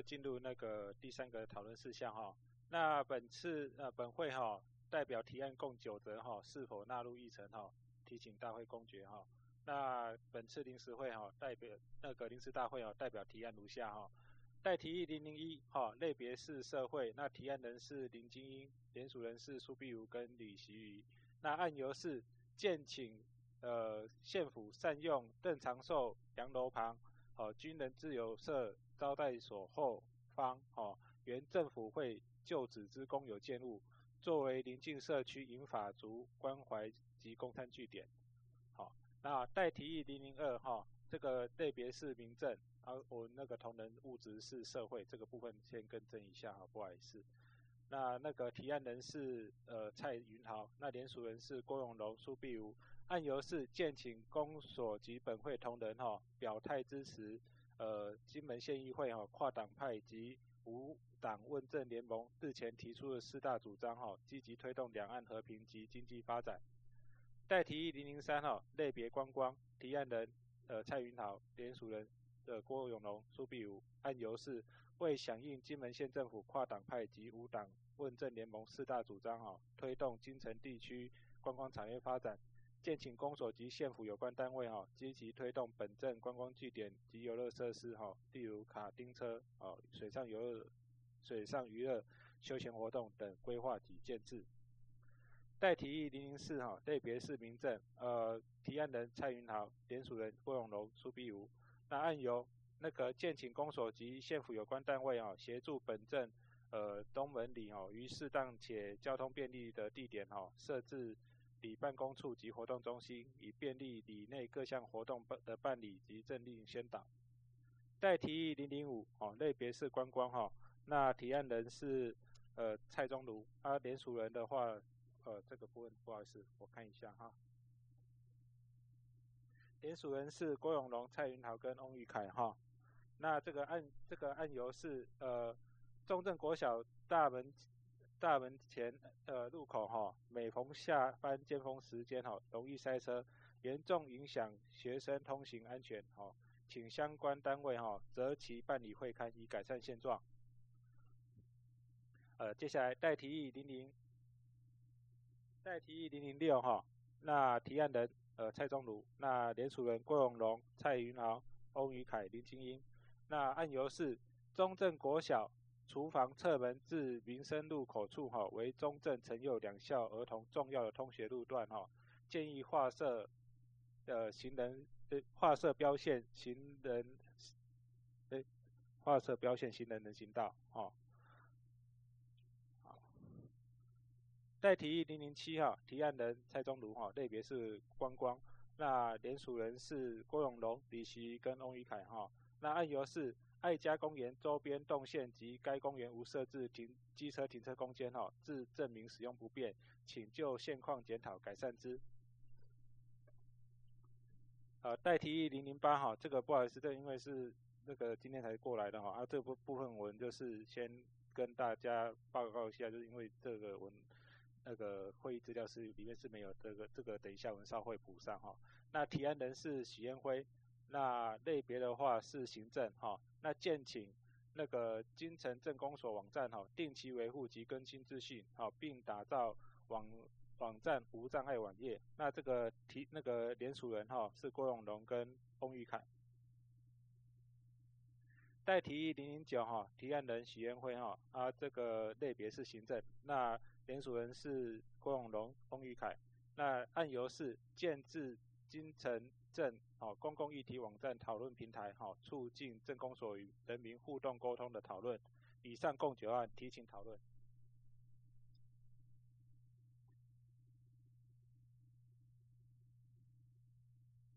进入那个第3个讨论事项哈。那本会哈代表提案共9则哈，是否纳入议程哈，提请大会公决哈。那本次临时会哈代表那个临时大会哈代表提案如下哈。待提议001哈，类别是社会，那提案人是林金英，联署人是苏碧如跟李习瑜。那案由是建请县府善用邓长寿洋楼旁军人自由社招待所后方原政府会旧址之公有建物，作为邻近社区银发族关怀及供餐据点。那待提议002哈，这个类别是民政，我那个同仁物质是社会，这个部分先更正一下不好意思。那个提案人是蔡云豪，那联署人是郭永龙、苏碧如。案由是建请公所及本会同仁表态支持金门县议会跨党派及无党问政联盟日前提出的4大主张积极推动两岸和平及经济发展。待提议003类别观光，提案人蔡云豪，联署人郭永龙、苏碧如。案由是为响应金门县政府跨党派及无党问政联盟4大主张推动金城地区观光产业发展，建请公所及县府有关单位积极推动本镇观光据点及游乐设施例如卡丁车水上娱乐休闲活动等规划及建制。待提议004类别是民政，提案人蔡云豪，联署人郭永龙、苏碧如。那案由那个建请公所及县府有关单位协助本镇东门里于适当且交通便利的地点设置里办公处及活动中心，以便利里内各项活动的办理及政令宣导。待提议005类别是观光那提案人是蔡宗儒，联署人的话这个部分不好意思，我看一下联署人是郭永龙、蔡云豪跟翁玉凯那这个案由是中正国小大门前路口每逢下班尖峰时间容易塞车，严重影响学生通行安全请相关单位择期办理会勘，以改善现状。接下来待提议006那提案人蔡宗儒，那联署人郭永龙、蔡云豪、翁宇凯、林清英。那案由是中正国小厨房侧门至民生路口处为中正、陈幼两校儿童重要的通学路段建议画设标线行人人行道待提议007提案人蔡宗儒类别是观光，那联署人是郭永龙、李习跟翁宇凯那案由是爱家公园周边动线及该公园无设置机车停车空间自证明使用不便，请就现况检讨改善之。待提议008这个不好意思，这因为是那个今天才过来的这个部分我们就是先跟大家报告一下，就是因为这个那个会议资料里面是没有这个等一下我们稍会补上那提案人是许彦辉，那类别的话是行政那建请那个金城镇公所网站定期维护及更新资讯并打造网站无障碍网页。那这个联署人是郭永龙跟翁玉凯。待提议009提案人许彦辉这个类别是行政，那联署人是郭永龙、翁玉凯。那案由是建置金城镇公共议题网站讨论平台促进镇公所与人民互动沟通的讨论。以上共9案，提请讨论。